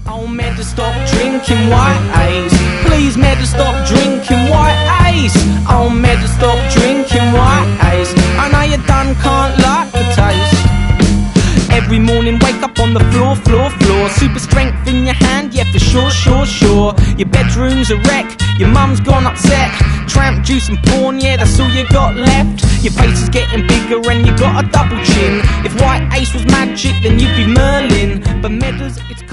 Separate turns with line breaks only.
Oh, Medda, stop drinking white Ace. Please, Medda, stop drinking white Ace. Oh, Medda, stop drinking white Ace. I know you done can't like the taste. Every morning wake up on the floor. Super strength in your hand, yeah, for sure. Your bedroom's a wreck, your mum's gone upset. Tramp juice and porn, yeah, that's all you got left. Your face is getting bigger and you got a double chin. If white Ace was magic, then you'd be Merlin. But Medda's, it's